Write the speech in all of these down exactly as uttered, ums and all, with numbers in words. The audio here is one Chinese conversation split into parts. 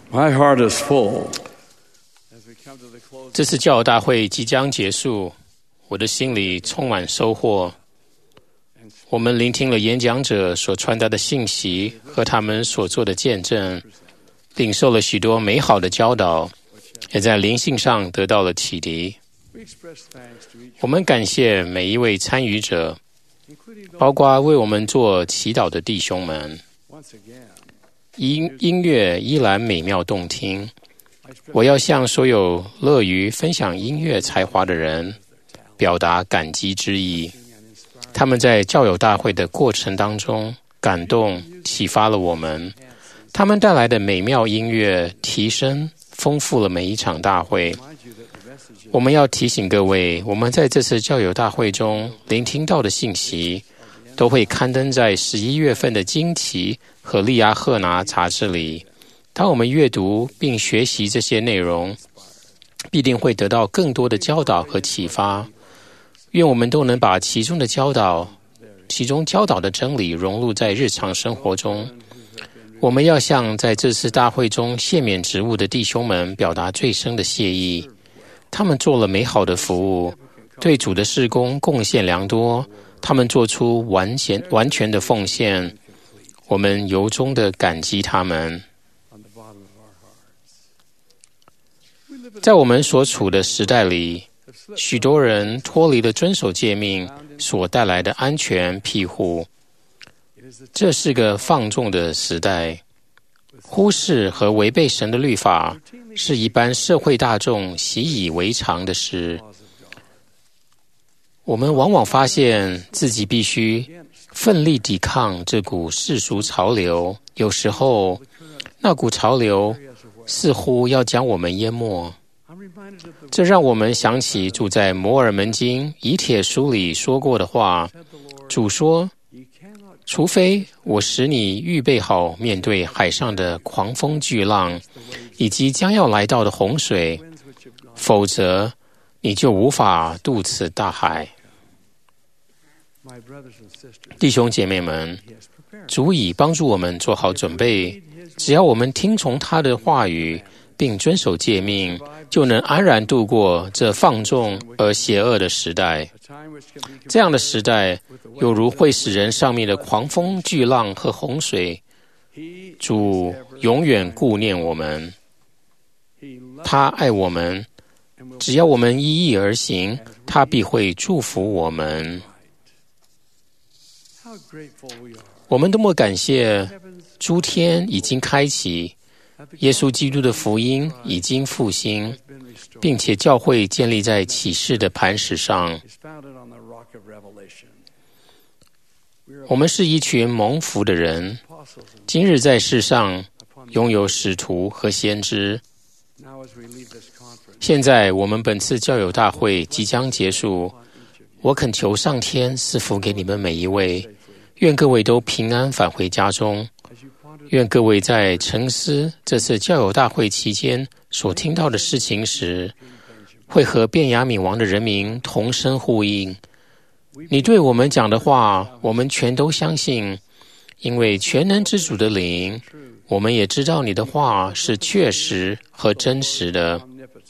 My heart is full. 这次教友大会即将结束，我的心里充满收获。我们聆听了演讲者所传达的信息和他们所做的见证，领受了许多美好的教导，也在灵性上得到了启迪。我们感谢每一位参与者，包括为我们做祈祷的弟兄们。音音乐依然美妙动听，我要向所有乐于分享音乐才华的人表达感激之意。他们在教友大会的过程当中感动启发了我们，他们带来的美妙音乐提升丰富了每一场大会。我们要提醒各位，我们在这次教友大会中聆听到的信息都会刊登在十一月份的惊奇和利亚赫拿杂志里。当我们阅读并学习这些内容，必定会得到更多的教导和启发。愿我们都能把其中的教导其中教导的真理融入在日常生活中。我们要向在这次大会中卸免职务的弟兄们表达最深的谢意，他们做了美好的服务，对主的事工贡献良多，他们做出完全完全的奉献，我们由衷的感激他们。在我们所处的时代里，许多人脱离了遵守诫命所带来的安全庇护，这是个放纵的时代。忽视和违背神的律法是一般社会大众习以为常的事。我们往往发现自己必须奋力抵抗这股世俗潮流，有时候那股潮流似乎要将我们淹没。这让我们想起主在摩尔门经以帖书里说过的话。主说，除非我使你预备好面对海上的狂风巨浪以及将要来到的洪水，否则你就无法渡此大海。弟兄姐妹们，主已帮助我们做好准备，只要我们听从他的话语并遵守诫命，就能安然度过这放纵而邪恶的时代。这样的时代有如会使人上面的狂风巨浪和洪水。主永远顾念我们，他爱我们，只要我们依义而行，他必会祝福我们。我们多么感谢诸天已经开启，耶稣基督的福音已经复兴，并且教会建立在启示的磐石上。我们是一群蒙福的人，今日在世上拥有使徒和先知。现在我们本次教友大会即将结束，我恳求上天赐福给你们每一位，愿各位都平安返回家中。愿各位在沉思这次教友大会期间所听到的事情时，会和便雅悯王的人民同声呼应。你对我们讲的话，我们全都相信，因为全能之主的灵，我们也知道你的话是确实和真实的。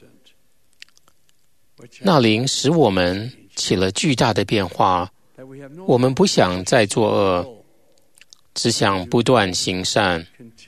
那灵使我们起了巨大的变化，我们不想再作恶，只想不断行善。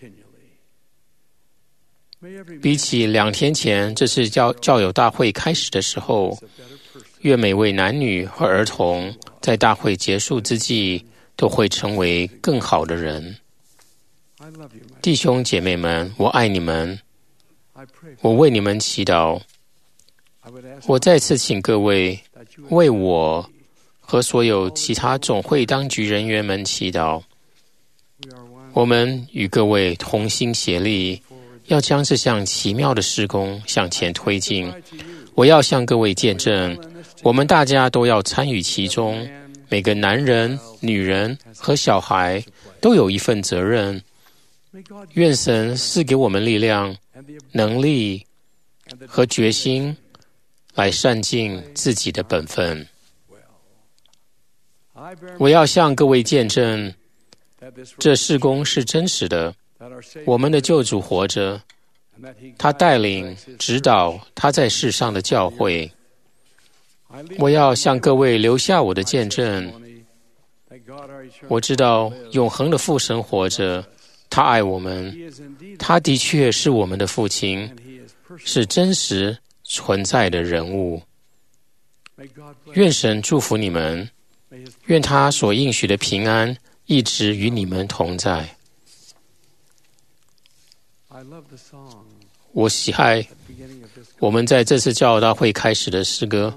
比起两天前这次教教友大会开始的时候，愿每位男女和儿童在大会结束之际都会成为更好的人。弟兄姐妹们，我爱你们，我为你们祈祷。我再次请各位为我和所有其他总会当局人员们祈祷。我们与各位同心协力，要将这项奇妙的事工向前推进。我要向各位见证，我们大家都要参与其中，每个男人、女人和小孩都有一份责任。愿神赐给我们力量、能力和决心，来善尽自己的本分。我要向各位见证，这事工是真实的，我们的救主活着， 他带领、指导他在世上的教会。我要向各位留下我的见证。我知道永恒的父神活着，他爱我们，他的确是我们的父亲，是真实存在的人物。愿神祝福你们，愿他所应许的平安一直与你们同在。我喜爱我们在这次教导会开始的诗歌。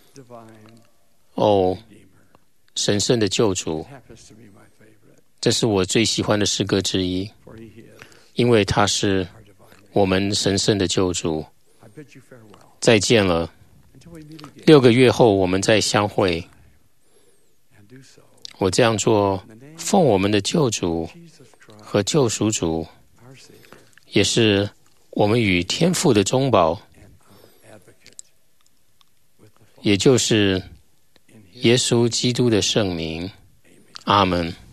哦，神圣的救主，这是我最喜欢的诗歌之一，因为他是我们神圣的救主。再见了，六个月后我们再相会。我这样做，奉我们的救主和救赎主，也是我们与天父的中保，也就是耶稣基督的圣名。阿们。